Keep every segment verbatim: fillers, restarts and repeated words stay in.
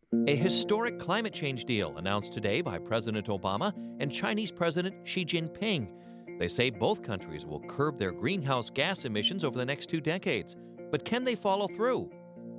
A historic climate change deal announced today by President Obama and Chinese President Xi Jinping. They say both countries will curb their greenhouse gas emissions over the next two decades. But can they follow through?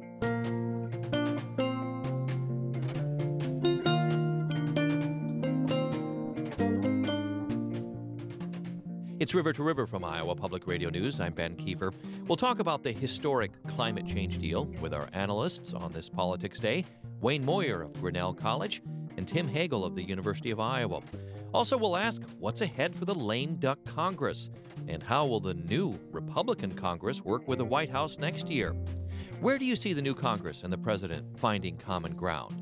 It's River to River from Iowa Public Radio News. I'm Ben Kiefer. We'll talk about the historic climate change deal with our analysts on this Politics Day, Wayne Moyer of Grinnell College and Tim Hagel of the University of Iowa. Also, we'll ask what's ahead for the lame duck Congress and how will the new Republican Congress work with the White House next year? Where do you see the new Congress and the president finding common ground?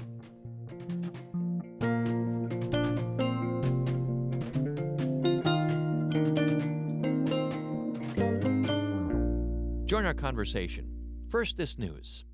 Join our conversation. First, this news.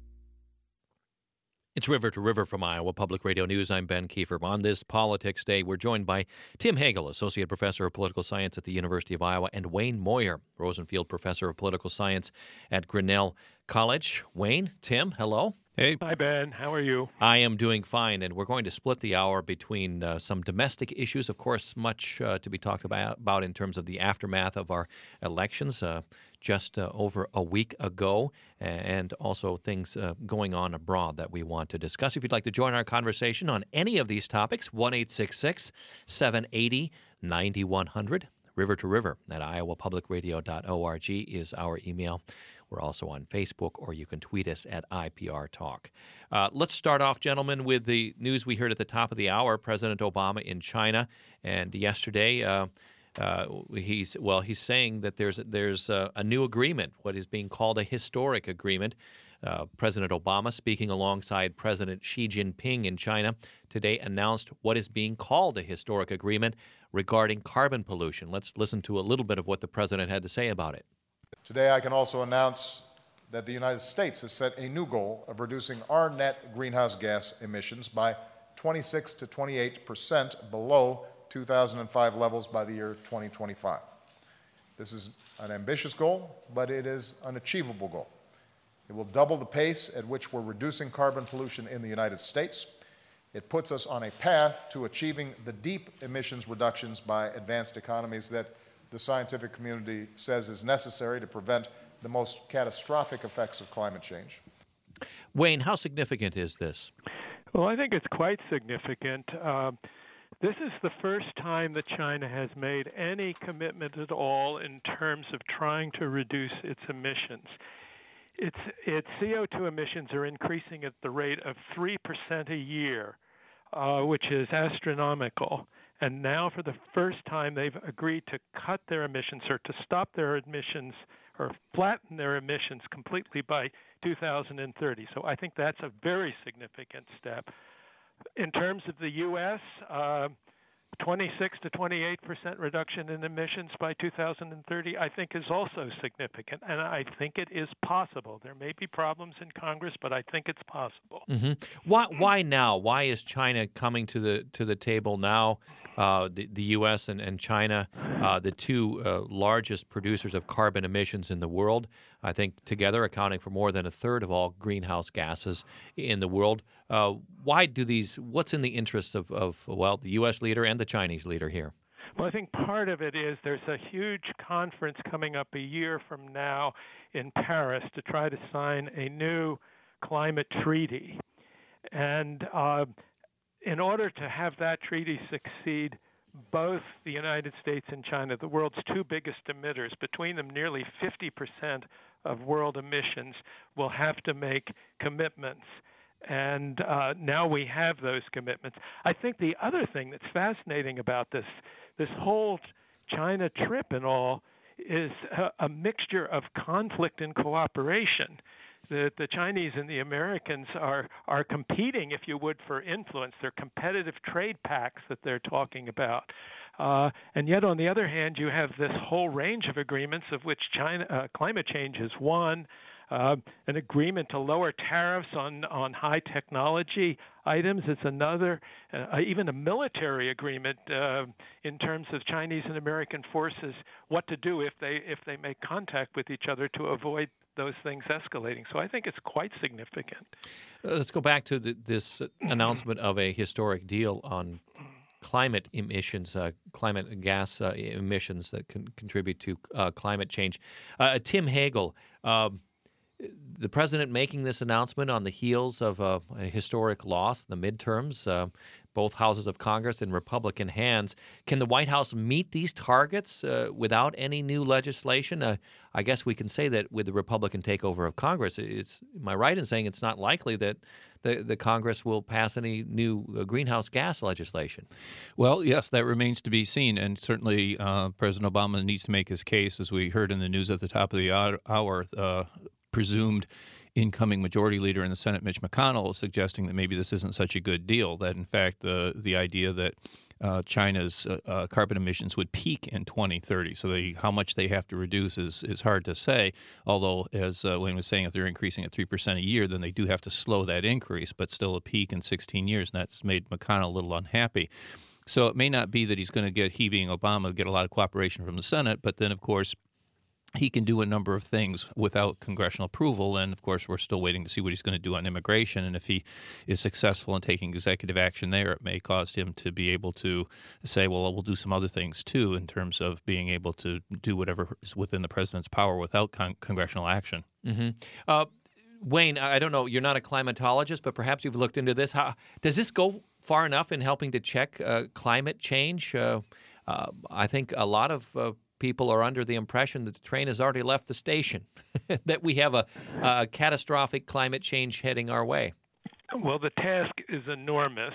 It's River to River from Iowa Public Radio News. I'm Ben Kiefer. On this Politics Day, we're joined by Tim Hagel, Associate Professor of Political Science at the University of Iowa, and Wayne Moyer, Rosenfield Professor of Political Science at Grinnell College. Wayne, Tim, hello. Hey. Hi, Ben. How are you? I am doing fine, and we're going to split the hour between uh, some domestic issues, of course, much uh, to be talked about, about in terms of the aftermath of our elections uh, just uh, over a week ago, and also things uh, going on abroad that we want to discuss. If you'd like to join our conversation on any of these topics, one eight six six, seven eight zero, nine one zero zero. River to River at iowa public radio dot org is our email. We're also on Facebook, or you can tweet us at I P R Talk. Uh, let's start off, gentlemen, with the news we heard at the top of the hour. President Obama in China, and yesterday, uh, uh, he's well, he's saying that there's there's a, a new agreement, what is being called a historic agreement. Uh, President Obama, speaking alongside President Xi Jinping in China, today announced what is being called a historic agreement regarding carbon pollution. Let's listen to a little bit of what the president had to say about it. Today, I can also announce that the United States has set a new goal of reducing our net greenhouse gas emissions by twenty-six to twenty-eight percent below two thousand five levels by the year twenty twenty-five. This is an ambitious goal, but it is an achievable goal. It will double the pace at which we're reducing carbon pollution in the United States. It puts us on a path to achieving the deep emissions reductions by advanced economies that the scientific community says is necessary to prevent the most catastrophic effects of climate change. Wayne, how significant is this? Well, I think it's quite significant. Uh, this is the first time that China has made any commitment at all in terms of trying to reduce its emissions. Its, its C O two emissions are increasing at the rate of three percent a year, uh, which is astronomical. And now, for the first time, they've agreed to cut their emissions or to stop their emissions or flatten their emissions completely by two thousand thirty. So I think that's a very significant step. In terms of the U S, uh, twenty-six to twenty-eight percent reduction in emissions by two thousand thirty, I think, is also significant. And I think it is possible. There may be problems in Congress, but I think it's possible. Mm-hmm. Why, why now? Why is China coming to the to the table now? Uh, the, the U S and, and China, uh, the two uh, largest producers of carbon emissions in the world, I think together accounting for more than a third of all greenhouse gases in the world. Uh, why do these, what's in the interests of, of, well, the U S leader and the Chinese leader here? Well, I think part of it is there's a huge conference coming up a year from now in Paris to try to sign a new climate treaty. And uh, in order to have that treaty succeed, both the United States and China, the world's two biggest emitters, between them nearly fifty percent of world emissions, will have to make commitments. And uh, now we have those commitments. I think the other thing that's fascinating about this, this whole China trip and all, is a, a mixture of conflict and cooperation. The, the Chinese and the Americans are, are competing, if you would, for influence. They're competitive trade pacts that they're talking about. Uh, and yet, on the other hand, you have this whole range of agreements, of which China, uh, climate change is one, uh, an agreement to lower tariffs on, on high technology items is another, uh, even a military agreement uh, in terms of Chinese and American forces, what to do if they if they make contact with each other to avoid those things escalating. So I think it's quite significant. Uh, let's go back to the, this announcement of a historic deal on climate emissions, uh, climate gas uh, emissions that can contribute to uh, climate change. Uh, Tim Hagel, uh, the president making this announcement on the heels of a, a historic loss, the midterms, uh, both houses of Congress in Republican hands. Can the White House meet these targets uh, without any new legislation? Uh, I guess we can say that with the Republican takeover of Congress, it's, am I right in saying it's not likely that the, the Congress will pass any new uh, greenhouse gas legislation? Well, yes, that remains to be seen. And certainly uh, President Obama needs to make his case, as we heard in the news at the top of the hour, uh, presumed incoming majority leader in the Senate, Mitch McConnell, is suggesting that maybe this isn't such a good deal, that in fact the the idea that uh, China's uh, uh, carbon emissions would peak in twenty thirty, so they, how much they have to reduce is, is hard to say, although as uh, Wayne was saying, if they're increasing at three percent a year, then they do have to slow that increase, but still a peak in sixteen years, and that's made McConnell a little unhappy. So it may not be that he's going to get, he being Obama, get a lot of cooperation from the Senate, but then of course he can do a number of things without congressional approval, and of course we're still waiting to see what he's going to do on immigration, and if he is successful in taking executive action there, it may cause him to be able to say, well, we'll do some other things too in terms of being able to do whatever is within the president's power without con- congressional action. Mm-hmm. Uh, Wayne, I don't know, you're not a climatologist, but perhaps you've looked into this. How, does this go far enough in helping to check uh, climate change? Uh, uh, I think a lot of uh, people are under the impression that the train has already left the station, that we have a, a catastrophic climate change heading our way. Well, the task is enormous,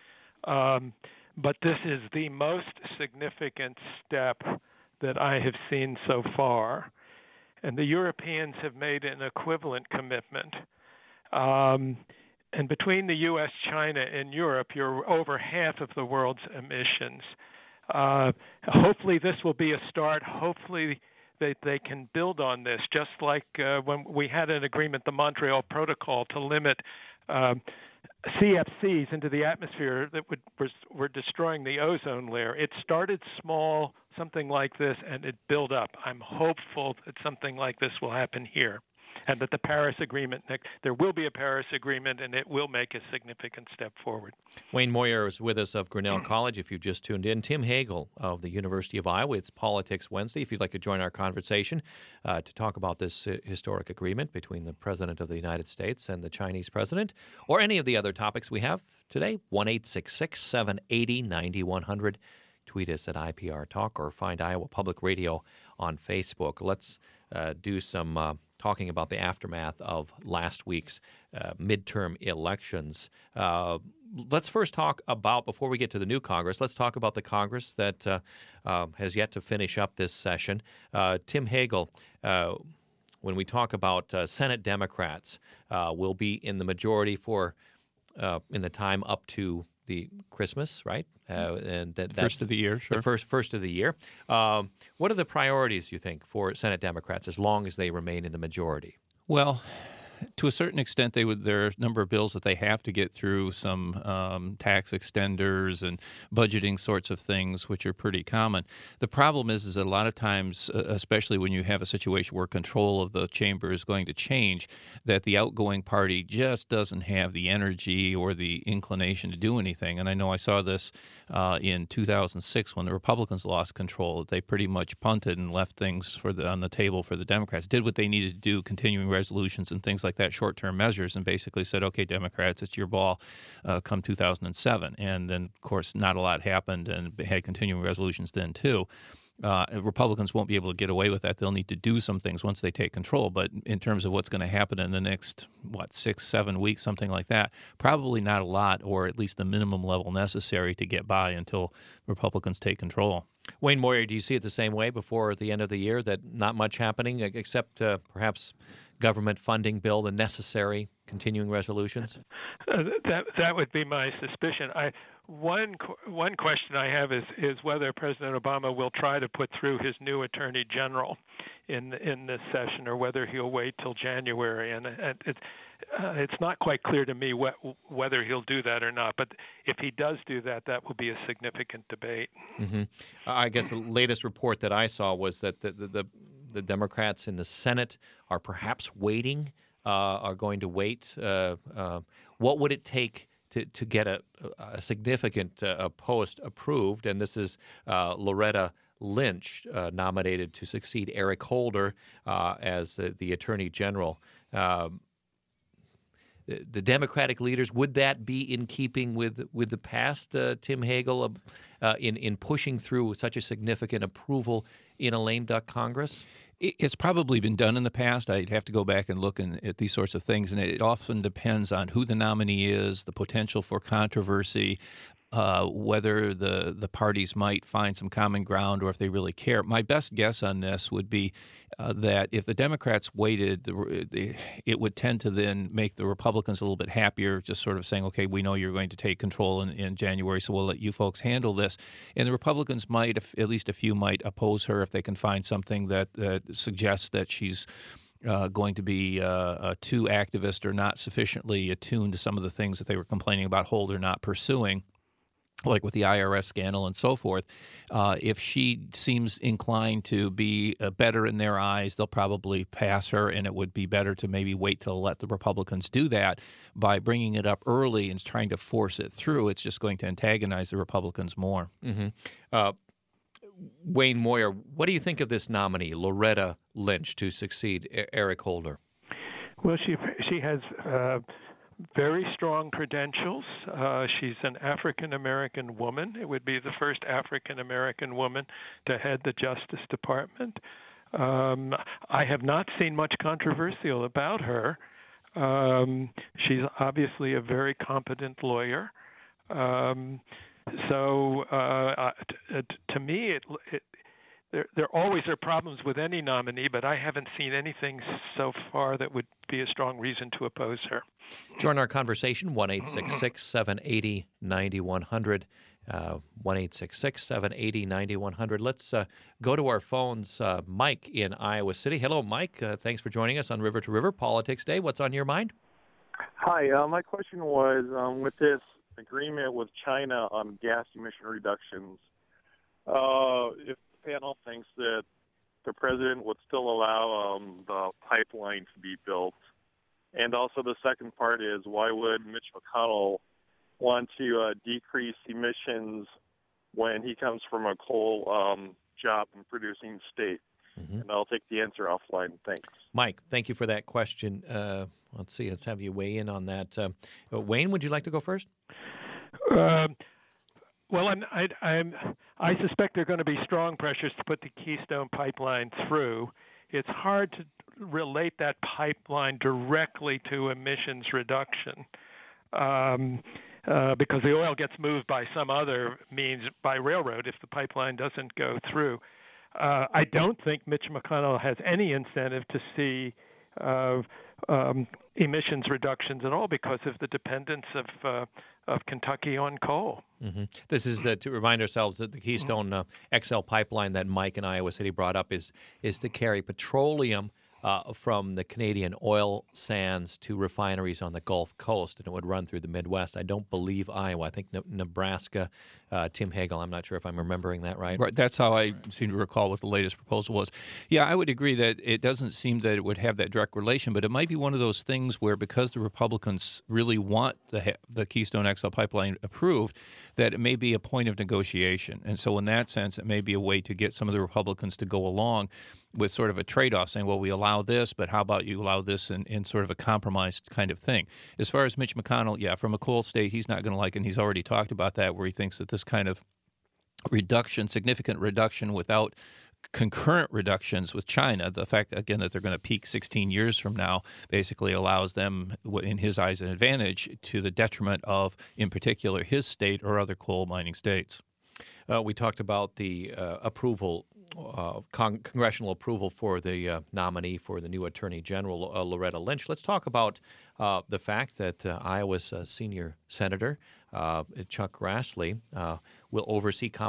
um, but this is the most significant step that I have seen so far. And the Europeans have made an equivalent commitment. Um, and between the U S, China, and Europe, you're over half of the world's emissions. Uh, hopefully this will be a start. Hopefully they, they can build on this, just like uh, when we had an agreement, the Montreal Protocol, to limit um, C F Cs into the atmosphere that would, was, were destroying the ozone layer. It started small, something like this, and it built up. I'm hopeful that something like this will happen here, and that the Paris Agreement, there will be a Paris Agreement, and it will make a significant step forward. Wayne Moyer is with us of Grinnell College, if you've just tuned in. Tim Hagel of the University of Iowa. It's Politics Wednesday. If you'd like to join our conversation uh, to talk about this uh, historic agreement between the President of the United States and the Chinese President, or any of the other topics we have today, one eight six six, seven eight zero, nine one zero zero. Tweet us at I P R Talk or find Iowa Public Radio on Facebook. Let's uh, do some uh, talking about the aftermath of last week's uh, midterm elections. Uh, let's first talk about, before we get to the new Congress, let's talk about the Congress that uh, uh, has yet to finish up this session. Uh, Tim Hagel, uh, when we talk about uh, Senate Democrats, uh, will be in the majority for uh, in the time up to the Christmas, right? Uh, and that, that's first of the year, sure. The first first of the year. Um, what are the priorities, you think, for Senate Democrats as long as they remain in the majority? Well, to a certain extent, they would. There are a number of bills that they have to get through, some um, tax extenders and budgeting sorts of things, which are pretty common. The problem is, is that a lot of times, uh, especially when you have a situation where control of the chamber is going to change, that the outgoing party just doesn't have the energy or the inclination to do anything. And I know I saw this uh, in two thousand six when the Republicans lost control. They pretty much punted and left things for the, on the table for the Democrats, did what they needed to do, continuing resolutions and things like that, short-term measures, and basically said, okay, Democrats, it's your ball uh, come two thousand seven. And then, of course, not a lot happened and had continuing resolutions then, too. Uh, Republicans won't be able to get away with that. They'll need to do some things once they take control. But in terms of what's going to happen in the next, what, six, seven weeks, something like that, probably not a lot, or at least the minimum level necessary to get by until Republicans take control. Wayne Moyer, do you see it the same way before the end of the year, that not much happening except uh, perhaps government funding bill, the necessary continuing resolutions? Uh, that that would be my suspicion. I one one question I have is is whether President Obama will try to put through his new Attorney General in in this session, or whether he'll wait till January. And it's uh, it's not quite clear to me what, whether he'll do that or not. But if he does do that, that will be a significant debate. Mm-hmm. I guess the latest report that I saw was that the the, the the Democrats in the Senate are perhaps waiting, uh, are going to wait. Uh, uh, what would it take to, to get a, a significant uh, post approved? And this is uh, Loretta Lynch, uh, nominated to succeed Eric Holder uh, as uh, the Attorney General. Um, the, the Democratic leaders, would that be in keeping with with the past, uh, Tim Hagel, uh, in, in pushing through such a significant approval in a lame duck Congress? It's probably been done in the past. I'd have to go back and look in, at these sorts of things, and it often depends on who the nominee is, the potential for controversy, uh, whether the, the parties might find some common ground or if they really care. My best guess on this would be uh, that if the Democrats waited, the, the, it would tend to then make the Republicans a little bit happier, just sort of saying, okay, we know you're going to take control in, in January, so we'll let you folks handle this. And the Republicans might, if, at least a few might oppose her if they can find something that, that suggests that she's Uh, going to be uh, uh, too activist or not sufficiently attuned to some of the things that they were complaining about Holder not pursuing, like with the I R S scandal and so forth. Uh, if she seems inclined to be uh, better in their eyes, they'll probably pass her, and it would be better to maybe wait to let the Republicans do that. By bringing it up early and trying to force it through, it's just going to antagonize the Republicans more. Mm-hmm. Uh, Wayne Moyer, what do you think of this nominee, Loretta Lynch, to succeed e- Eric Holder? Well, she she has uh, very strong credentials. Uh, she's an African-American woman. It would be the first African-American woman to head the Justice Department. Um, I have not seen much controversial about her. Um, she's obviously a very competent lawyer. Um, so uh, t- to me, it, it There, there always are problems with any nominee, but I haven't seen anything so far that would be a strong reason to oppose her. Join our conversation, one eight six six, seven eight zero, nine one zero zero, uh, one eight six six, seven eight zero, nine one zero zero. Let's uh, go to our phones. Uh, Mike in Iowa City. Hello, Mike. Uh, thanks for joining us on River to River Politics Day. What's on your mind? Hi. Uh, my question was, um, with this agreement with China on gas emission reductions, uh, if panel thinks that the president would still allow um, the pipeline to be built. And also the second part is, why would Mitch McConnell want to uh, decrease emissions when he comes from a coal um, job and producing state? Mm-hmm. And I'll take the answer offline. Thanks. Mike, thank you for that question. Uh, let's see, let's have you weigh in on that. Uh, Wayne, would you like to go first? Um, Well, I'm, I, I'm, I suspect there are going to be strong pressures to put the Keystone Pipeline through. It's hard to relate that pipeline directly to emissions reduction um, uh, because the oil gets moved by some other means, by railroad, if the pipeline doesn't go through. Uh, I don't think Mitch McConnell has any incentive to see uh, um, emissions reductions at all because of the dependence of uh, of Kentucky on coal. Mm-hmm. This is uh, to remind ourselves that the Keystone uh, X L pipeline that Mike in Iowa City brought up is is to carry petroleum uh, from the Canadian oil sands to refineries on the Gulf Coast, and it would run through the Midwest. I don't believe Iowa. I think ne- Nebraska. Uh, Tim Hagel, I'm not sure if I'm remembering that right. Right. That's how I seem to recall what the latest proposal was. Yeah, I would agree that it doesn't seem that it would have that direct relation, but it might be one of those things where because the Republicans really want the, the Keystone X L pipeline approved, that it may be a point of negotiation. And so in that sense, it may be a way to get some of the Republicans to go along with sort of a trade-off, saying, well, we allow this, but how about you allow this in, in sort of a compromised kind of thing. As far as Mitch McConnell, yeah, from a coal state, he's not going to like it, and he's already talked about that, where he thinks that this kind of reduction, significant reduction without concurrent reductions with China, the fact, again, that they're going to peak sixteen years from now basically allows them, in his eyes, an advantage to the detriment of, in particular, his state or other coal mining states. Uh, we talked about the uh, approval, uh, con- congressional approval for the uh, nominee for the new Attorney General, uh, Loretta Lynch. Let's talk about uh, the fact that uh, Iowa's uh, senior senator, uh, Chuck Grassley, uh, will oversee comp-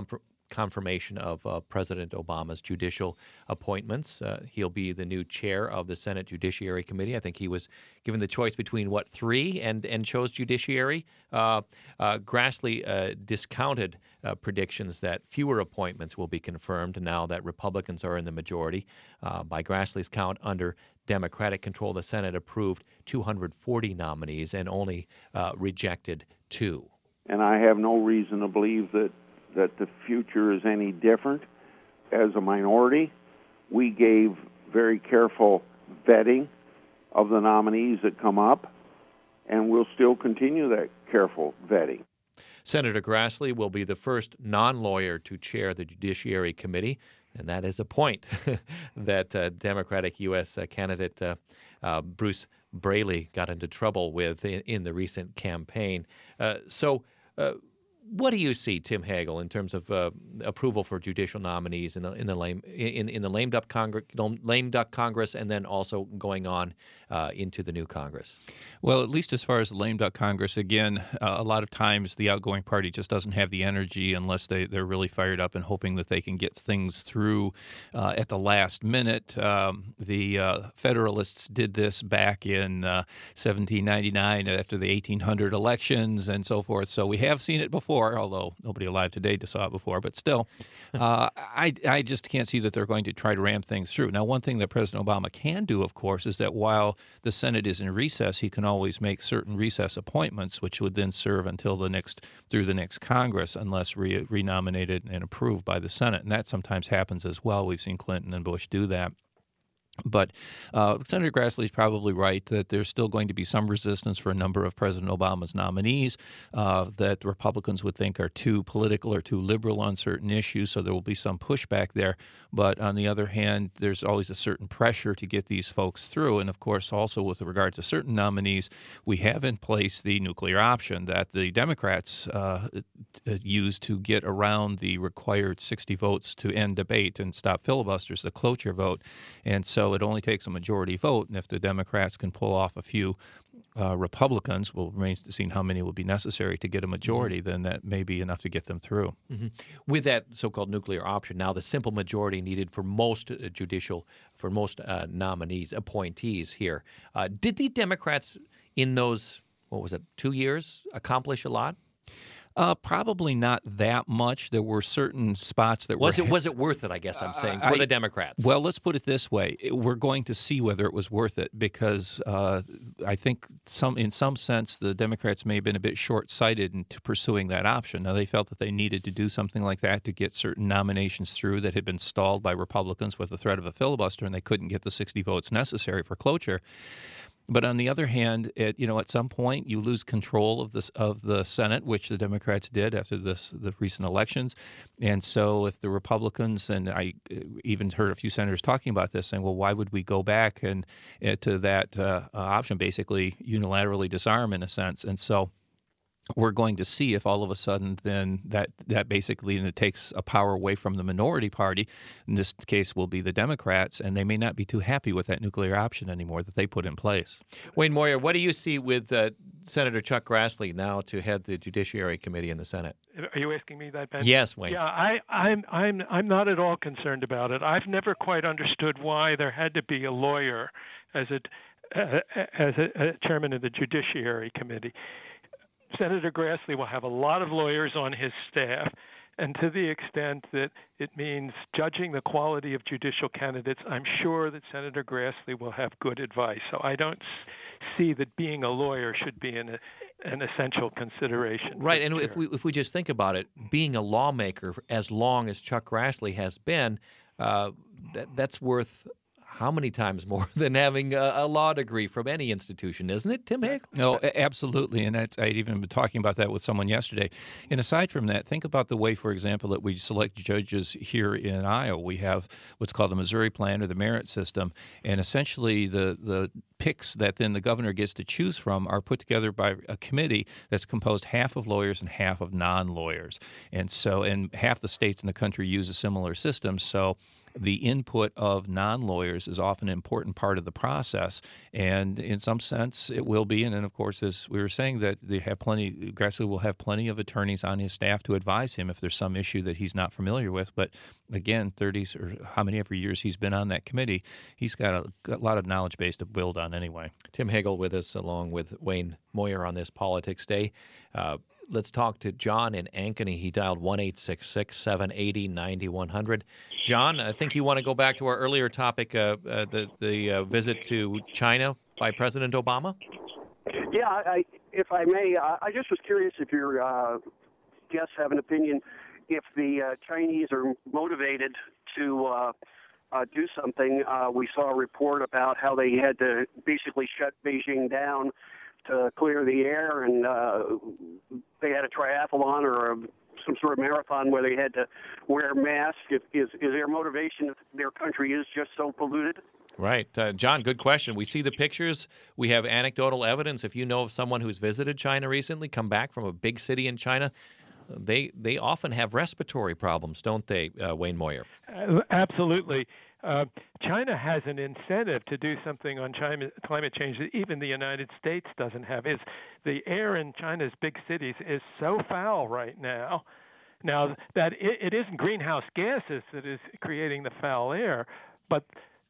confirmation of uh, President Obama's judicial appointments. Uh, he'll be the new chair of the Senate Judiciary Committee. I think he was given the choice between, what, three, and, and chose Judiciary. Uh, uh, Grassley uh, discounted uh, predictions that fewer appointments will be confirmed now that Republicans are in the majority. Uh, by Grassley's count, under Democratic control, the Senate approved two hundred forty nominees and only uh, rejected two. And I have no reason to believe that, that the future is any different. As a minority, we gave very careful vetting of the nominees that come up, and we'll still continue that careful vetting. Senator Grassley will be the first non-lawyer to chair the Judiciary Committee, and that is a point that uh, Democratic U S Uh, candidate uh, uh, Bruce Braley got into trouble with in, in the recent campaign. Uh, so uh, what do you see, Tim Hagel, in terms of uh, approval for judicial nominees in the in the lame in, in the lame duck Congress, lame duck Congress, and then also going on uh, into the new Congress? Well, at least as far as the lame duck Congress, again, uh, a lot of times the outgoing party just doesn't have the energy unless they they're really fired up and hoping that they can get things through uh, at the last minute. Um, the uh, Federalists did this back in uh, seventeen ninety-nine after the eighteen hundred elections and so forth. So we have seen it before. Although nobody alive today saw it before, but still, uh, I, I just can't see that they're going to try to ram things through. Now, one thing that President Obama can do, of course, is that while the Senate is in recess, he can always make certain recess appointments, which would then serve until the next through the next Congress, unless re- renominated and approved by the Senate. And that sometimes happens as well. We've seen Clinton and Bush do that. But uh, Senator Grassley is probably right that there's still going to be some resistance for a number of President Obama's nominees uh, that Republicans would think are too political or too liberal on certain issues, so there will be some pushback there. But on the other hand, there's always a certain pressure to get these folks through. And, of course, also with regard to certain nominees, we have in place the nuclear option that the Democrats uh, used to get around the required sixty votes to end debate and stop filibusters, the cloture vote. And so So it only takes a majority vote, and if the Democrats can pull off a few uh, Republicans, well, remains to see how many will be necessary to get a majority, mm-hmm. then that may be enough to get them through. Mm-hmm. With that so-called nuclear option, now the simple majority needed for most uh, judicial, for most uh, nominees, appointees here. Uh, did the Democrats in those, what was it, two years accomplish a lot? Uh, probably not that much. There were certain spots that was were... it was it worth it, I guess I'm saying, for I, the Democrats? Well, let's put it this way. We're going to see whether it was worth it because uh, I think some, in some sense the Democrats may have been a bit short-sighted in pursuing that option. Now, they felt that they needed to do something like that to get certain nominations through that had been stalled by Republicans with the threat of a filibuster, and they couldn't get the sixty votes necessary for cloture. But on the other hand, it, you know, at some point you lose control of this of the Senate, which the Democrats did after this the recent elections. And so, if the Republicans, and I even heard a few senators talking about this, saying, "Well, why would we go back and uh, to that uh, option, basically unilaterally disarm in a sense?" And so, we're going to see if all of a sudden then that, that basically and it takes a power away from the minority party. In this case will be the Democrats, and they may not be too happy with that nuclear option anymore that they put in place. Wayne Moyer, what do you see with uh, Senator Chuck Grassley now to head the Judiciary Committee in the Senate? Are you asking me that, Ben? Yes, Wayne. Yeah, I, I'm, I'm, I'm not at all concerned about it. I've never quite understood why there had to be a lawyer as a, uh, as a, a chairman of the Judiciary Committee. Senator Grassley will have a lot of lawyers on his staff, and to the extent that it means judging the quality of judicial candidates, I'm sure that Senator Grassley will have good advice. So I don't see that being a lawyer should be an, an essential consideration. Right, and if we if we just think about it, being a lawmaker as long as Chuck Grassley has been, uh, that, that's worth how many times more than having a, a law degree from any institution, isn't it, Tim Hagel? No, absolutely, and that's, I'd even been talking about that with someone yesterday. And aside from that, think about the way, for example, that we select judges here in Iowa. We have what's called the Missouri Plan or the merit system, and essentially the the picks that then the governor gets to choose from are put together by a committee that's composed half of lawyers and half of non-lawyers. And so, and half the states in the country use a similar system. So the input of non-lawyers is often an important part of the process, and in some sense it will be. And then, of course, as we were saying, that they have plenty, Grassley will have plenty of attorneys on his staff to advise him if there's some issue that he's not familiar with. But again, thirty or how many ever years he's been on that committee, he's got a, got a lot of knowledge base to build on anyway. Tim Hagel with us, along with Wayne Moyer on this Politics Day. Uh, let's talk to John in Ankeny. He dialed one eight six six, seven eight zero, nine one zero zero. John, I think you want to go back to our earlier topic, uh, uh, the, the uh, visit to China by President Obama. Yeah, I, if I may, I just was curious if your uh, guests have an opinion if the uh, Chinese are motivated to uh, uh, do something. Uh, we saw a report about how they had to basically shut Beijing down to clear the air, and uh, they had a triathlon or a, some sort of marathon where they had to wear masks. If, is, is their motivation if their country is just so polluted? Right. Uh, John, good question. We see the pictures. We have anecdotal evidence. If you know of someone who's visited China recently, come back from a big city in China, they they often have respiratory problems, don't they, uh, Wayne Moyer? Uh, absolutely. Uh, China has an incentive to do something on China, climate change that even the United States doesn't have. Is the air in China's big cities is so foul right now. Now, that it, it isn't greenhouse gases that is creating the foul air, but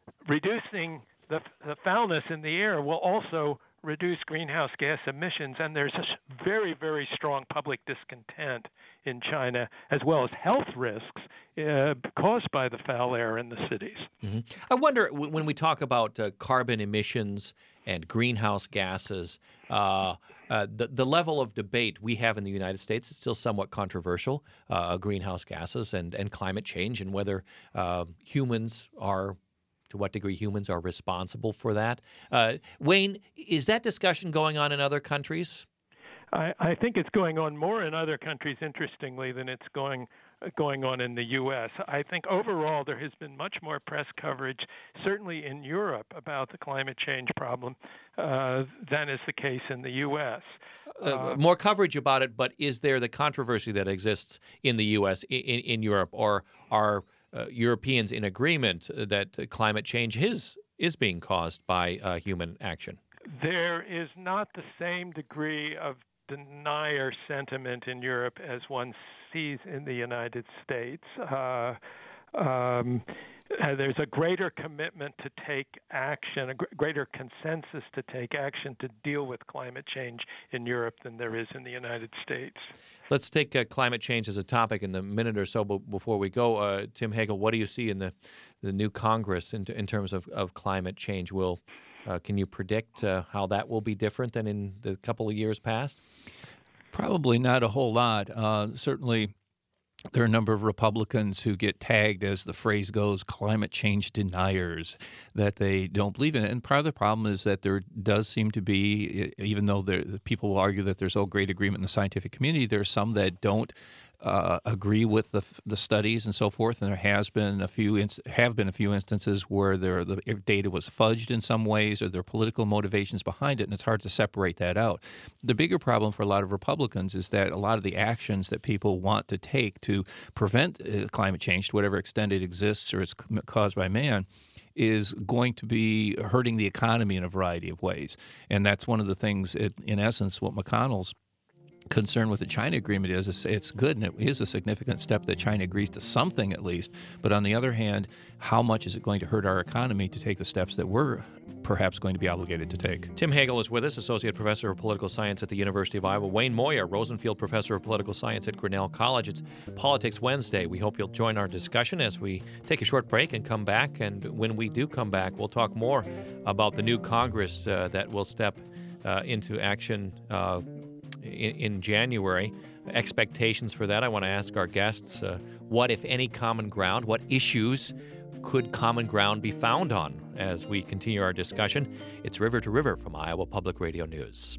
reducing the, the foulness in the air will also reduce greenhouse gas emissions, and there's a very, very strong public discontent in China, as well as health risks uh, caused by the foul air in the cities. Mm-hmm. I wonder, w- when we talk about uh, carbon emissions and greenhouse gases, uh, uh, the, the level of debate we have in the United States is still somewhat controversial, uh, greenhouse gases and, and climate change, and whether uh, humans are to what degree humans are responsible for that. Uh, Wayne, is that discussion going on in other countries? I, I think it's going on more in other countries, interestingly, than it's going going on in the U S. I think overall there has been much more press coverage, certainly in Europe, about the climate change problem uh, than is the case in the U S. Uh, more coverage about it, but is there the controversy that exists in the U S, in, in Europe, or are Uh, Europeans in agreement that uh, climate change is is being caused by uh, human action? There is not the same degree of denier sentiment in Europe as one sees in the United States. Uh, um, uh, there's a greater commitment to take action, a gr- greater consensus to take action to deal with climate change in Europe than there is in the United States. Let's take uh, climate change as a topic in the minute or so b- before we go. Uh, Tim Hagel, what do you see in the, the new Congress in, in terms of, of climate change? Will uh, can you predict uh, how that will be different than in the couple of years past? Probably not a whole lot. Uh, certainly, there are a number of Republicans who get tagged, as the phrase goes, climate change deniers, that they don't believe in it. And part of the problem is that there does seem to be, even though there, people will argue that there's all great agreement in the scientific community, there are some that don't uh, agree with the the studies and so forth. And there has been a few inst- have been a few instances where there, the data was fudged in some ways, or there are political motivations behind it, and it's hard to separate that out. The bigger problem for a lot of Republicans is that a lot of the actions that people want to take to prevent uh, climate change, to whatever extent it exists or is caused by man, is going to be hurting the economy in a variety of ways. And that's one of the things, it, in essence, what McConnell's concern with the China agreement is, is it's good, and it is a significant step that China agrees to something at least. But on the other hand, how much is it going to hurt our economy to take the steps that we're perhaps going to be obligated to take? Tim Hagel is with us, Associate Professor of Political Science at the University of Iowa. Wayne Moyer, Rosenfield Professor of Political Science at Grinnell College. It's Politics Wednesday. We hope you'll join our discussion as we take a short break and come back. And when we do come back, we'll talk more about the new Congress uh, that will step uh, into action uh, in, in January. Expectations for that. I want to ask our guests, uh, what, if any, common ground, what issues could common ground be found on as we continue our discussion? It's River to River from Iowa Public Radio News.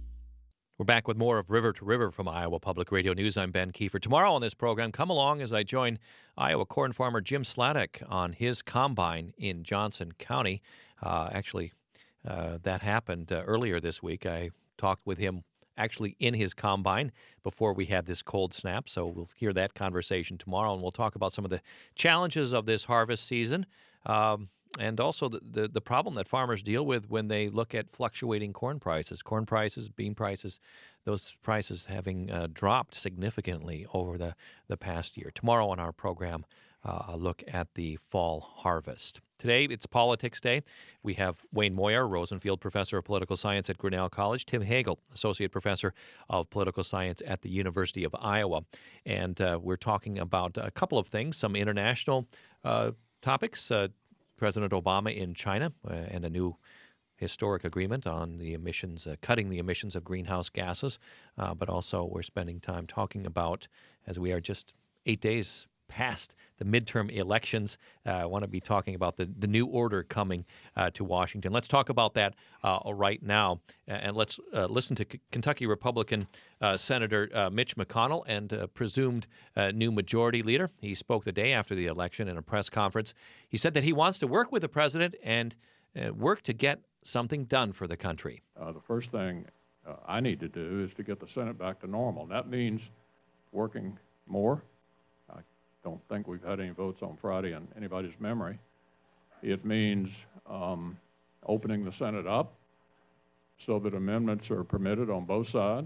We're back with more of River to River from Iowa Public Radio News. I'm Ben Kiefer. Tomorrow on this program, come along as I join Iowa corn farmer Jim Sladek on his combine in Johnson County. Uh, actually, uh, that happened uh, earlier this week. I talked with him actually in his combine before we had this cold snap. So we'll hear that conversation tomorrow, and we'll talk about some of the challenges of this harvest season. Um, And also the, the, the problem that farmers deal with when they look at fluctuating corn prices, corn prices, bean prices, those prices having uh, dropped significantly over the, the past year. Tomorrow on our program, uh, a look at the fall harvest. Today, it's Politics Day. We have Wayne Moyer, Rosenfield Professor of Political Science at Grinnell College, Tim Hagel, Associate Professor of Political Science at the University of Iowa. And uh, we're talking about a couple of things, some international uh, topics, uh, President Obama in China uh, and a new historic agreement on the emissions, uh, cutting the emissions of greenhouse gases. Uh, but also we're spending time talking about, as we are just eight days past the midterm elections, uh, I want to be talking about the, the new order coming uh, to Washington. Let's talk about that uh, right now. And let's uh, listen to K- Kentucky Republican uh, Senator uh, Mitch McConnell and uh, presumed uh, new majority leader. He spoke the day after the election in a press conference. He said that he wants to work with the president and uh, work to get something done for the country. Uh, the first thing uh, I need to do is to get the Senate back to normal. That means working more. I don't think we've had any votes on Friday in anybody's memory. It means um, opening the Senate up so that amendments are permitted on both sides.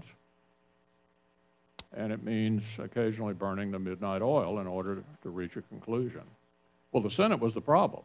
And it means occasionally burning the midnight oil in order to reach a conclusion. Well, the Senate was the problem,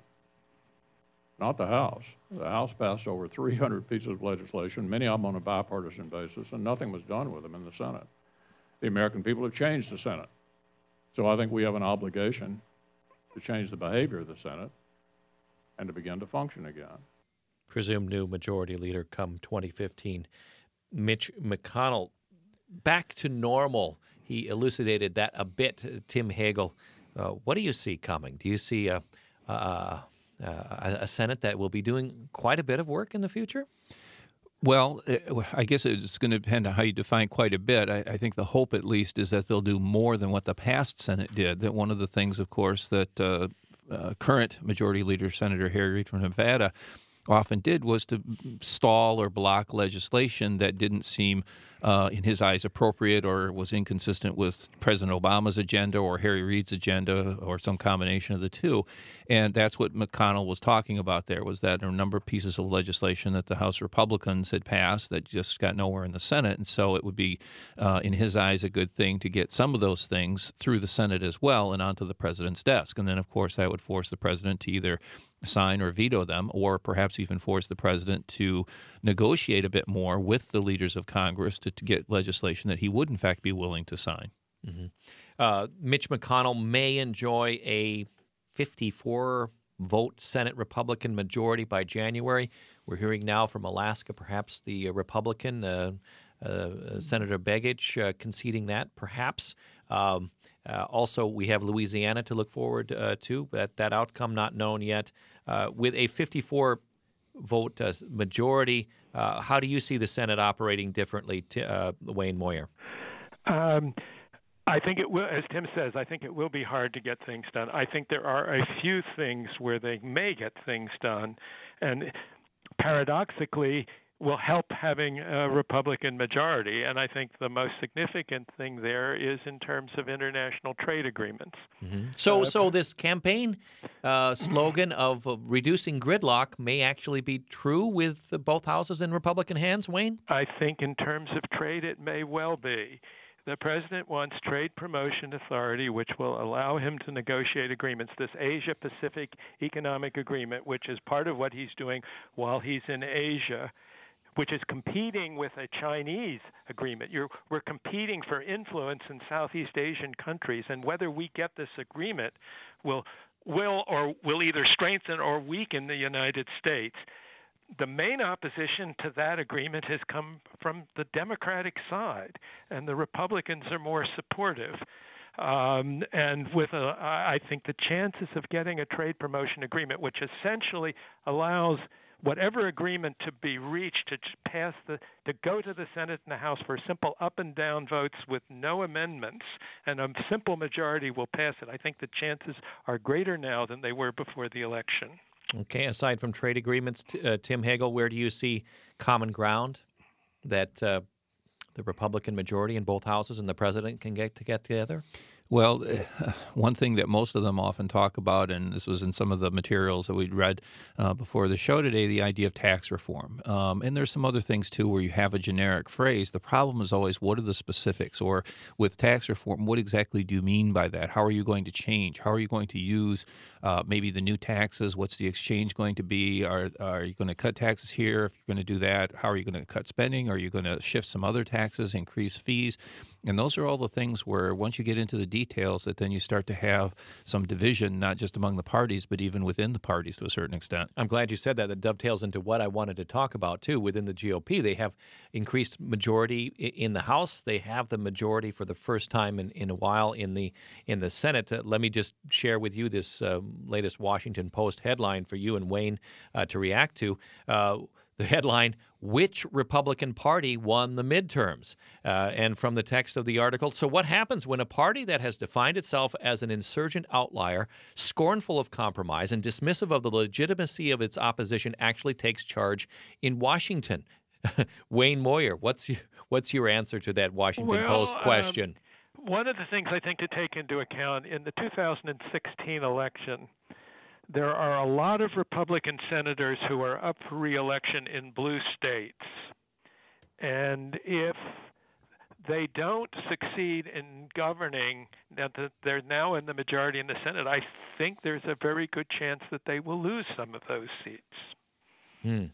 not the House. The House passed over three hundred pieces of legislation, many of them on a bipartisan basis, and nothing was done with them in the Senate. The American people have changed the Senate. So I think we have an obligation to change the behavior of the Senate and to begin to function again. Presumed new majority leader come twenty fifteen. Mitch McConnell, back to normal. He elucidated that a bit. Tim Hagel, uh, what do you see coming? Do you see a, a, a, a Senate that will be doing quite a bit of work in the future? Well, I guess it's going to depend on how you define quite a bit. I, I think the hope, at least, is that they'll do more than what the past Senate did. That one of the things, of course, that uh, uh, current Majority Leader Senator Harry Reid from Nevada often did was to stall or block legislation that didn't seem, uh, in his eyes, appropriate or was inconsistent with President Obama's agenda or Harry Reid's agenda or some combination of the two. And that's what McConnell was talking about there, was that a number of pieces of legislation that the House Republicans had passed that just got nowhere in the Senate. And so it would be, uh, in his eyes, a good thing to get some of those things through the Senate as well and onto the president's desk. And then, of course, that would force the president to either sign or veto them, or perhaps even force the president to negotiate a bit more with the leaders of Congress to, to get legislation that he would, in fact, be willing to sign. Mm-hmm. Uh, Mitch McConnell may enjoy a fifty-four vote Senate Republican majority by January. We're hearing now from Alaska, perhaps the Republican, uh, uh, Senator Begich, uh, conceding that, perhaps. Um, Uh, also, we have Louisiana to look forward uh, to. That that outcome not known yet. Uh, with a fifty-four vote uh, majority, uh, how do you see the Senate operating differently, t- uh, Wayne Moyer? Um, I think it will, as Tim says, I think it will be hard to get things done. I think there are a few things where they may get things done, and paradoxically, will help having a Republican majority. And I think the most significant thing there is in terms of international trade agreements. Mm-hmm. So Uh, so this campaign uh, slogan of uh, reducing gridlock may actually be true with uh, both houses in Republican hands, Wayne? I think in terms of trade, it may well be. The president wants trade promotion authority, which will allow him to negotiate agreements, this Asia-Pacific Economic Agreement, which is part of what he's doing while he's in Asia, which is competing with a Chinese agreement. You're, we're competing for influence in Southeast Asian countries, and whether we get this agreement will will or will either strengthen or weaken the United States. The main opposition to that agreement has come from the Democratic side, and the Republicans are more supportive. Um, and with a, I think the chances of getting a trade promotion agreement, which essentially allows whatever agreement to be reached to pass the to go to the Senate and the House for simple up and down votes with no amendments, and a simple majority will pass it. I think the chances are greater now than they were before the election. Okay, aside from trade agreements, t- uh, Tim Hagel, where do you see common ground that uh, the Republican majority in both houses and the president can get to get together? Well, one thing that most of them often talk about, and this was in some of the materials that we'd read uh, before the show today, the idea of tax reform. Um, and there's some other things, too, where you have a generic phrase. The problem is always, what are the specifics? Or with tax reform, what exactly do you mean by that? How are you going to change? How are you going to use uh, maybe the new taxes? What's the exchange going to be? Are, are you going to cut taxes here? If you're going to do that, how are you going to cut spending? Are you going to shift some other taxes, increase fees? And those are all the things where once you get into the details, that then you start to have some division, not just among the parties, but even within the parties to a certain extent. I'm glad you said that. That dovetails into what I wanted to talk about, too. Within the G O P, they have increased majority in the House. They have the majority for the first time in, in a while in the in the Senate. Uh, let me just share with you this uh, latest Washington Post headline for you and Wayne uh, to react to. Uh, the headline, which Republican Party won the midterms? Uh, and from the text of the article, so what happens when a party that has defined itself as an insurgent outlier, scornful of compromise, and dismissive of the legitimacy of its opposition actually takes charge in Washington? Wayne Moyer, what's your, what's your answer to that Washington well, Post question? Um, one of the things I think to take into account in the two thousand sixteen election, there are a lot of Republican senators who are up for re-election in blue states. And if they don't succeed in governing, now that they're now in the majority in the Senate, I think there's a very good chance that they will lose some of those seats. Hmm.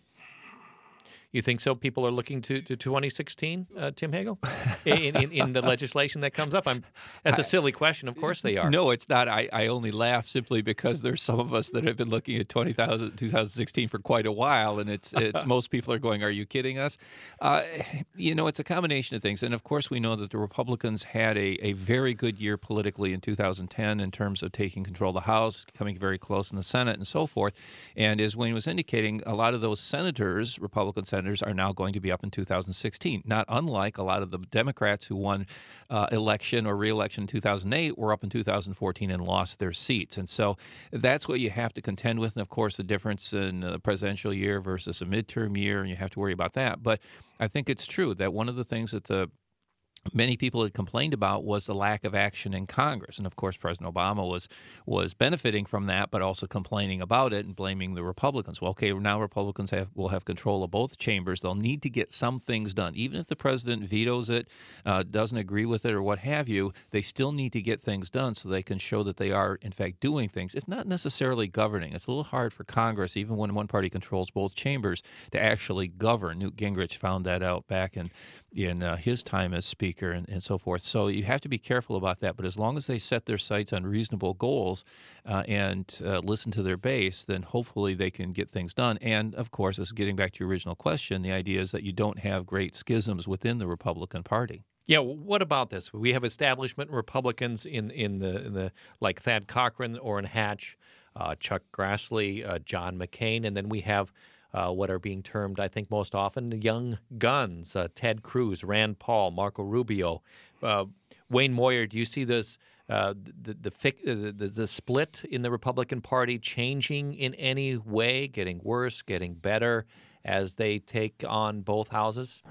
You think so? People are looking to, to twenty sixteen, uh, Tim Hagel, in, in, in the legislation that comes up? I'm, that's a silly question. Of course they are. No, it's not. I, I only laugh simply because there's some of us that have been looking at twenty sixteen for quite a while, and it's it's most people are going, are you kidding us? Uh, you know, it's a combination of things. And, of course, we know that the Republicans had a, a very good year politically in two thousand ten in terms of taking control of the House, coming very close in the Senate, and so forth. And as Wayne was indicating, a lot of those senators, Republican senators, are now going to be up in two thousand sixteen, not unlike a lot of the Democrats who won uh, election or re-election in two thousand eight were up in two thousand fourteen and lost their seats. And so that's what you have to contend with. And, of course, the difference in a presidential year versus a midterm year, and you have to worry about that. But I think it's true that one of the things that the many people had complained about was the lack of action in Congress. And, of course, President Obama was was benefiting from that, but also complaining about it and blaming the Republicans. Well, okay, now Republicans have will have control of both chambers. They'll need to get some things done. Even if the president vetoes it, uh, doesn't agree with it, or what have you, they still need to get things done so they can show that they are, in fact, doing things. It's not necessarily governing. It's a little hard for Congress, even when one party controls both chambers, to actually govern. Newt Gingrich found that out back in in uh, his time as Speaker and, and so forth. So you have to be careful about that. But as long as they set their sights on reasonable goals uh, and uh, listen to their base, then hopefully they can get things done. And, of course, this is getting back to your original question, the idea is that you don't have great schisms within the Republican Party. Yeah, what about this? We have establishment Republicans in, in, the, in the like Thad Cochran, Orrin Hatch, uh, Chuck Grassley, uh, John McCain, and then we have Uh, what are being termed, I think most often, the young guns, uh, Ted Cruz, Rand Paul, Marco Rubio. Uh, Wayne Moyer, do you see this, uh, the, the, the, the, the split in the Republican Party changing in any way, getting worse, getting better as they take on both houses?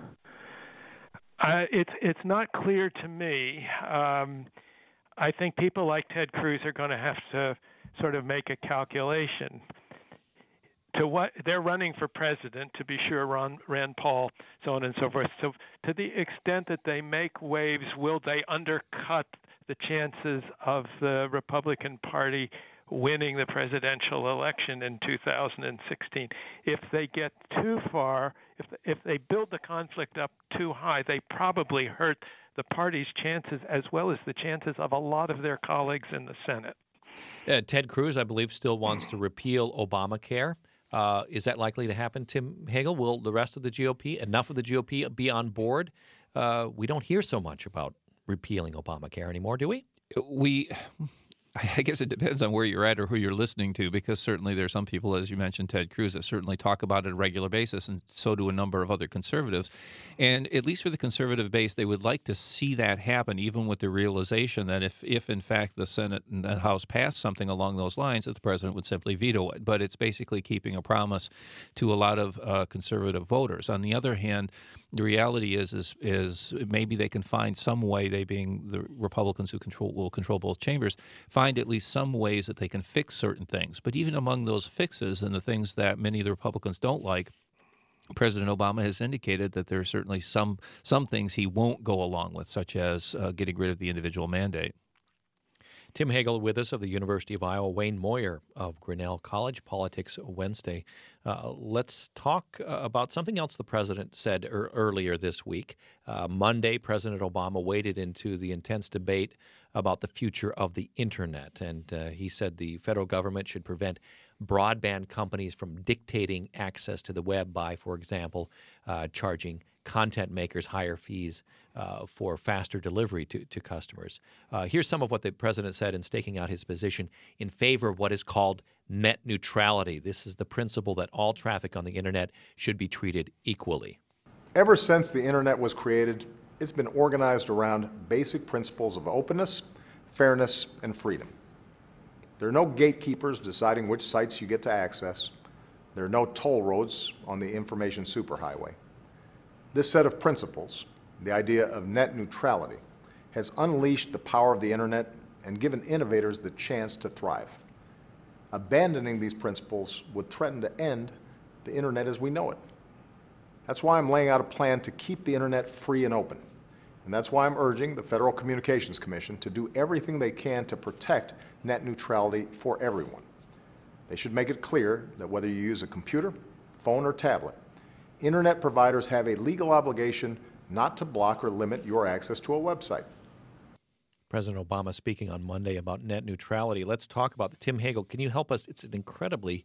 Uh, it's, it's not clear to me. Um, I think people like Ted Cruz are going to have to sort of make a calculation. To what they're running for president, to be sure, Ron, Rand Paul, so on and so forth. So, to the extent that they make waves, will they undercut the chances of the Republican Party winning the presidential election in two thousand sixteen? If they get too far, if if they build the conflict up too high, they probably hurt the party's chances as well as the chances of a lot of their colleagues in the Senate. Uh, Ted Cruz, I believe, still wants to repeal Obamacare. Uh, is that likely to happen, Tim Hagel? Will the rest of the G O P, enough of the G O P, be on board? Uh, we don't hear so much about repealing Obamacare anymore, do we? We... I guess it depends on where you're at or who you're listening to, because certainly there are some people, as you mentioned, Ted Cruz, that certainly talk about it on a regular basis, and so do a number of other conservatives. And at least for the conservative base, they would like to see that happen, even with the realization that if, if in fact, the Senate and the House passed something along those lines, that the president would simply veto it. But it's basically keeping a promise to a lot of uh, conservative voters. On the other hand, The reality is, is, is maybe they can find some way, they being the Republicans who control will control both chambers, find at least some ways that they can fix certain things. But even among those fixes and the things that many of the Republicans don't like, President Obama has indicated that there are certainly some some things he won't go along with, such as uh, getting rid of the individual mandate. Tim Hagel with us of the University of Iowa, Wayne Moyer of Grinnell College, Politics Wednesday. Uh, let's talk uh, about something else the president said er- earlier this week. Uh, Monday, President Obama waded into the intense debate about the future of the Internet, and uh, he said the federal government should prevent broadband companies from dictating access to the web by, for example, uh, charging content makers higher fees uh, for faster delivery to, to customers. Uh, here's some of what the president said in staking out his position in favor of what is called net neutrality. This is the principle that all traffic on the Internet should be treated equally. Ever since the Internet was created, it's been organized around basic principles of openness, fairness, and freedom. There are no gatekeepers deciding which sites you get to access. There are no toll roads on the information superhighway. This set of principles, the idea of net neutrality, has unleashed the power of the Internet and given innovators the chance to thrive. Abandoning these principles would threaten to end the Internet as we know it. That's why I'm laying out a plan to keep the Internet free and open. And that's why I'm urging the Federal Communications Commission to do everything they can to protect net neutrality for everyone. They should make it clear that whether you use a computer, phone, or tablet, Internet providers have a legal obligation not to block or limit your access to a website. President Obama speaking on Monday about net neutrality. Let's talk about the Tim Hagel. Can you help us? It's an incredibly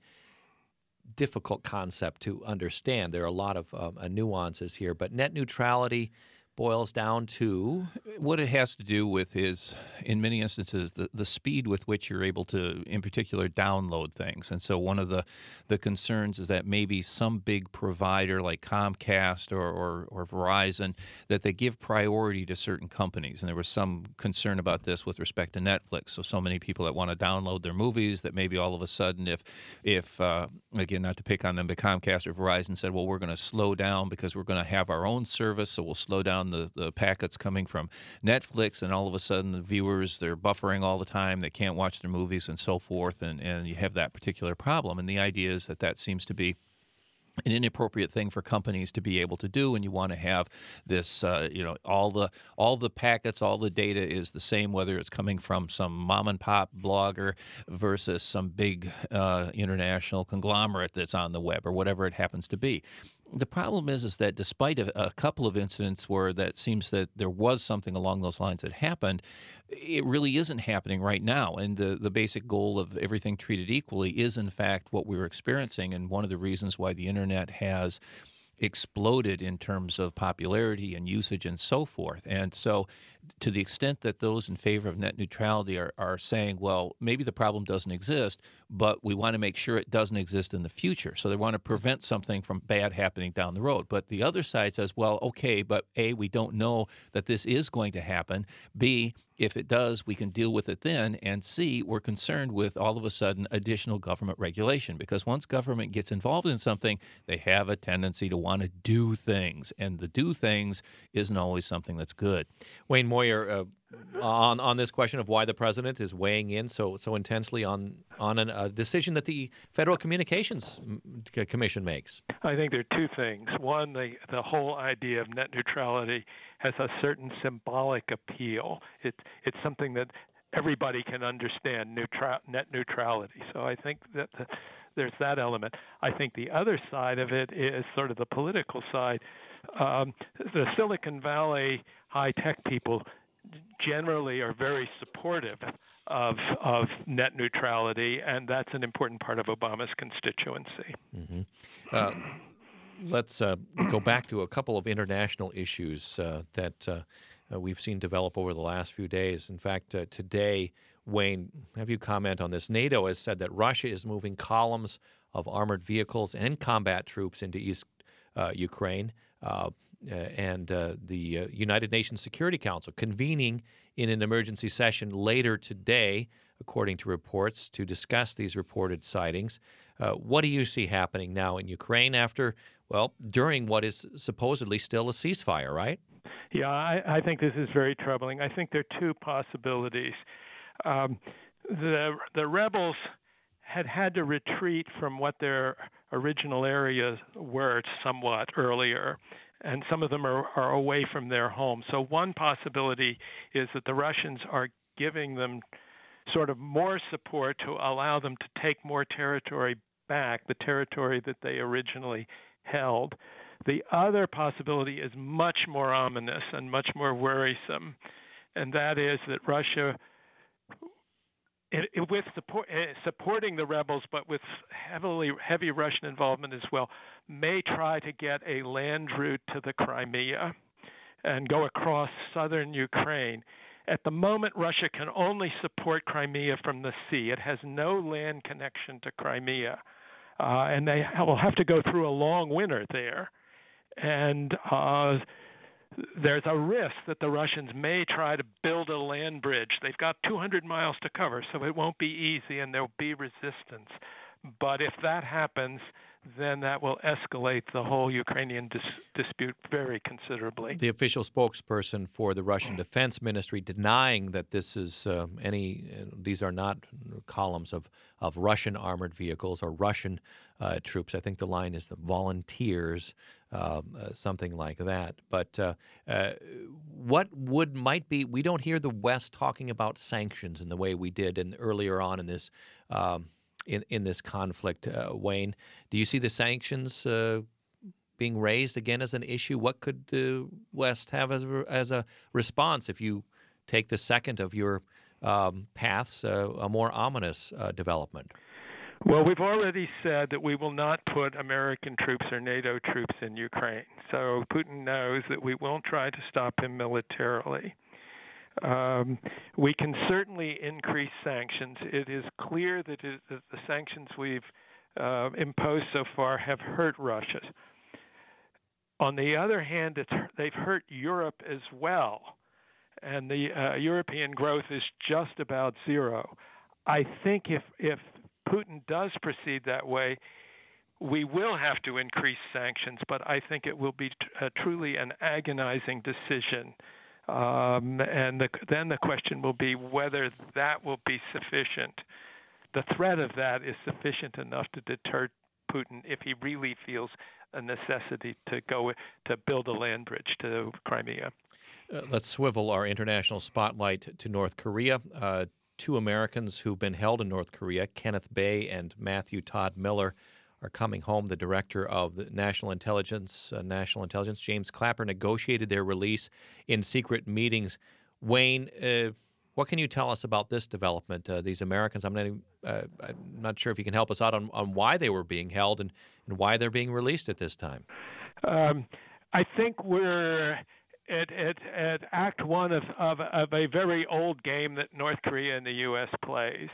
difficult concept to understand. There are a lot of um, uh, nuances here, but net neutrality boils down to what it has to do with is, in many instances, the, the speed with which you're able to, in particular, download things. And so one of the, the concerns is that maybe some big provider like Comcast or, or, or Verizon, that they give priority to certain companies. And there was some concern about this with respect to Netflix. So, so many people that want to download their movies that maybe all of a sudden, if, if uh, again, not to pick on them, but Comcast or Verizon said, well, we're going to slow down because we're going to have our own service, so we'll slow down The, the packets coming from Netflix, and all of a sudden the viewers, they're buffering all the time, they can't watch their movies and so forth, and, and you have that particular problem. And the idea is that that seems to be an inappropriate thing for companies to be able to do, and you want to have this, uh, you know, all the all the packets, all the data is the same, whether it's coming from some mom and pop blogger versus some big uh, international conglomerate that's on the web or whatever it happens to be. The problem is, is that despite a, a couple of incidents where that seems that there was something along those lines that happened, it really isn't happening right now. And the, the basic goal of everything treated equally is, in fact, what we're experiencing. And one of the reasons why the Internet has exploded in terms of popularity and usage and so forth. And so to the extent that those in favor of net neutrality are, are saying, well, maybe the problem doesn't exist, but we want to make sure it doesn't exist in the future. So they want to prevent something from bad happening down the road. But the other side says, well, okay, but A, we don't know that this is going to happen. B, if it does, we can deal with it then. And C, we're concerned with all of a sudden additional government regulation, because once government gets involved in something, they have a tendency to want to do things. And the do things isn't always something that's good. Wayne Moyer, uh, on on this question of why the president is weighing in so so intensely on on an, a decision that the Federal Communications Commission makes. I think there are two things. One, the the whole idea of net neutrality has a certain symbolic appeal. It it's something that everybody can understand, neutral, net neutrality. So I think that the, there's that element. I think the other side of it is sort of the political side. Um, the Silicon Valley high-tech people generally are very supportive of of net neutrality, and that's an important part of Obama's constituency. Mm-hmm. Uh, let's uh, go back to a couple of international issues uh, that uh, uh, we've seen develop over the last few days. In fact, uh, today, Wayne, have you comment on this? NATO has said that Russia is moving columns of armored vehicles and combat troops into East uh, Ukraine. Uh, Uh, and uh, the uh, United Nations Security Council convening in an emergency session later today, according to reports, to discuss these reported sightings. Uh, what do you see happening now in Ukraine after, well, during what is supposedly still a ceasefire, right? Yeah, I, I think this is very troubling. I think there are two possibilities. Um, the the rebels had had to retreat from what their original areas were somewhat earlier, and some of them are, are away from their home. So one possibility is that the Russians are giving them sort of more support to allow them to take more territory back, the territory that they originally held. The other possibility is much more ominous and much more worrisome, and that is that Russia, it, it, with support, uh, supporting the rebels, but with heavily heavy Russian involvement as well, may try to get a land route to the Crimea and go across southern Ukraine. At the moment, Russia can only support Crimea from the sea. It has no land connection to Crimea, uh, and they will have to go through a long winter there. And uh, there's a risk that the Russians may try to build a land bridge. They've got two hundred miles to cover, so it won't be easy, and there'll be resistance. But if that happens, then that will escalate the whole Ukrainian dis- dispute very considerably. The official spokesperson for the Russian Defense Ministry denying that this is uh, any, uh, these are not columns of, of Russian armored vehicles or Russian uh, troops. I think the line is the volunteers, uh, uh, something like that. But uh, uh, what would might be, we don't hear the West talking about sanctions in the way we did in, earlier on in this um, In, in this conflict, uh, Wayne. Do you see the sanctions uh, being raised again as an issue? What could the West have as a, as a response if you take the second of your um, paths, uh, a more ominous uh, development? Well, we've already said that we will not put American troops or NATO troops in Ukraine. So Putin knows that we won't try to stop him militarily. Um, we can certainly increase sanctions. It is clear that, it, that the sanctions we've uh, imposed so far have hurt Russia. On the other hand, it's, they've hurt Europe as well, and the uh, European growth is just about zero. I think if, if Putin does proceed that way, we will have to increase sanctions, but I think it will be t- uh, truly an agonizing decision. Um, and the, then the question will be whether that will be sufficient. The threat of that is sufficient enough to deter Putin if he really feels a necessity to go to build a land bridge to Crimea. Uh, let's swivel our international spotlight to North Korea. Uh, two Americans who've been held in North Korea, Kenneth Bae and Matthew Todd Miller, are coming home. The director of the National Intelligence, uh, National Intelligence, James Clapper, negotiated their release in secret meetings. Wayne, uh, what can you tell us about this development? Uh, these Americans, I'm not, uh, I'm not sure if you can help us out on, on why they were being held and, and why they're being released at this time. Um, I think we're at, at, at Act One of, of, of a very old game that North Korea and the U S plays.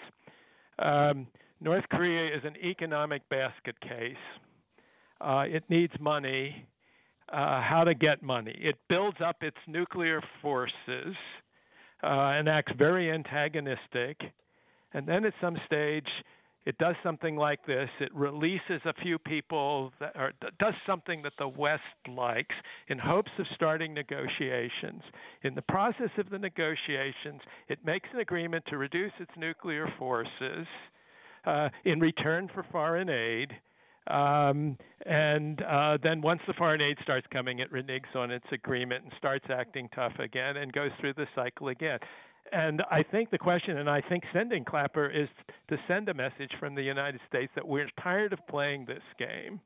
Um, North Korea is an economic basket case. Uh, it needs money. Uh, how to get money? It builds up its nuclear forces uh, and acts very antagonistic. And then at some stage, it does something like this. It releases a few people, that, or does something that the West likes in hopes of starting negotiations. In the process of the negotiations, it makes an agreement to reduce its nuclear forces Uh, in return for foreign aid, um, and uh, then once the foreign aid starts coming, it reneges on its agreement and starts acting tough again and goes through the cycle again. And I think the question, and I think sending Clapper, is to send a message from the United States that we're tired of playing this game,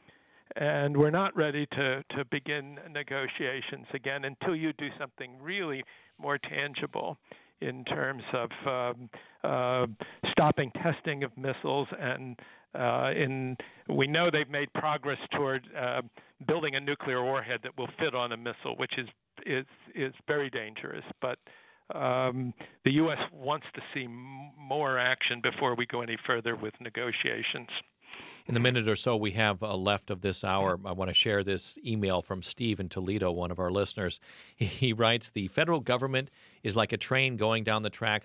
and we're not ready to, to begin negotiations again until you do something really more tangible in terms of um, uh, stopping testing of missiles, and uh, in we know they've made progress toward uh, building a nuclear warhead that will fit on a missile, which is is is very dangerous. But um, the U S wants to see m- more action before we go any further with negotiations. In the minute or so we have uh, left of this hour, I want to share this email from Steve in Toledo, one of our listeners. He writes, "The federal government is like a train going down the tracks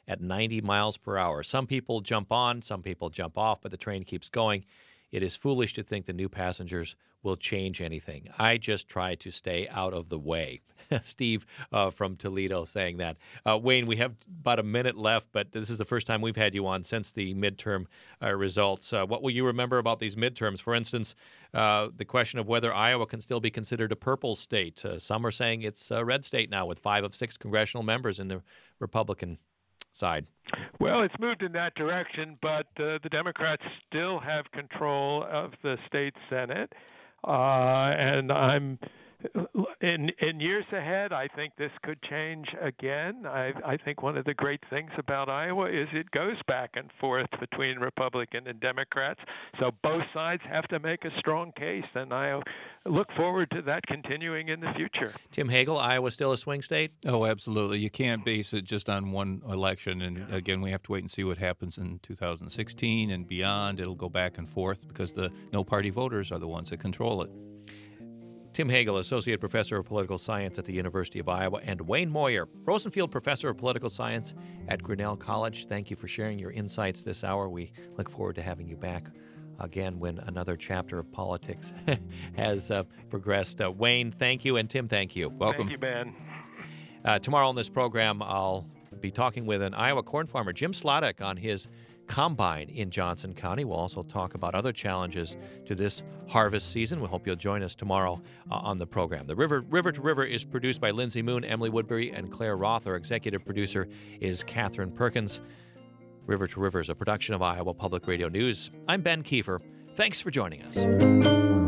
at ninety miles per hour. Some people jump on, some people jump off, but the train keeps going. It is foolish to think the new passengers will change anything. I just try to stay out of the way. Steve uh, from Toledo saying that. Uh, Wayne, we have about a minute left, but this is the first time we've had you on since the midterm uh, results. Uh, what will you remember about these midterms? For instance, uh, the question of whether Iowa can still be considered a purple state. Uh, some are saying it's a red state now with five of six congressional members in the Republican side. Well, it's moved in that direction, but uh, the Democrats still have control of the state Senate, uh, and I'm in in years ahead. I think this could change again. I, I think one of the great things about Iowa is it goes back and forth between Republican and Democrats, so both sides have to make a strong case, and I look forward to that continuing in the future. Tim Hagel, Iowa still a swing state? Oh, absolutely. You can't base it just on one election. And again, we have to wait and see what happens in two thousand sixteen and beyond. It'll go back and forth because the no-party voters are the ones that control it. Tim Hagel, Associate Professor of Political Science at the University of Iowa, and Wayne Moyer, Rosenfield Professor of Political Science at Grinnell College. Thank you for sharing your insights this hour. We look forward to having you back again when another chapter of politics has uh, progressed. Uh, Wayne, thank you, and Tim, thank you. Welcome. Thank you, Ben. Uh, tomorrow on this program, I'll be talking with an Iowa corn farmer, Jim Slottick, on his combine in Johnson County. We'll also talk about other challenges to this harvest season. We hope you'll join us tomorrow uh, on the program. The River River to River is produced by Lindsay Moon, Emily Woodbury, and Claire Roth. Our executive producer is Catherine Perkins. River to River is a production of Iowa Public Radio News. I'm Ben Kiefer. Thanks for joining us.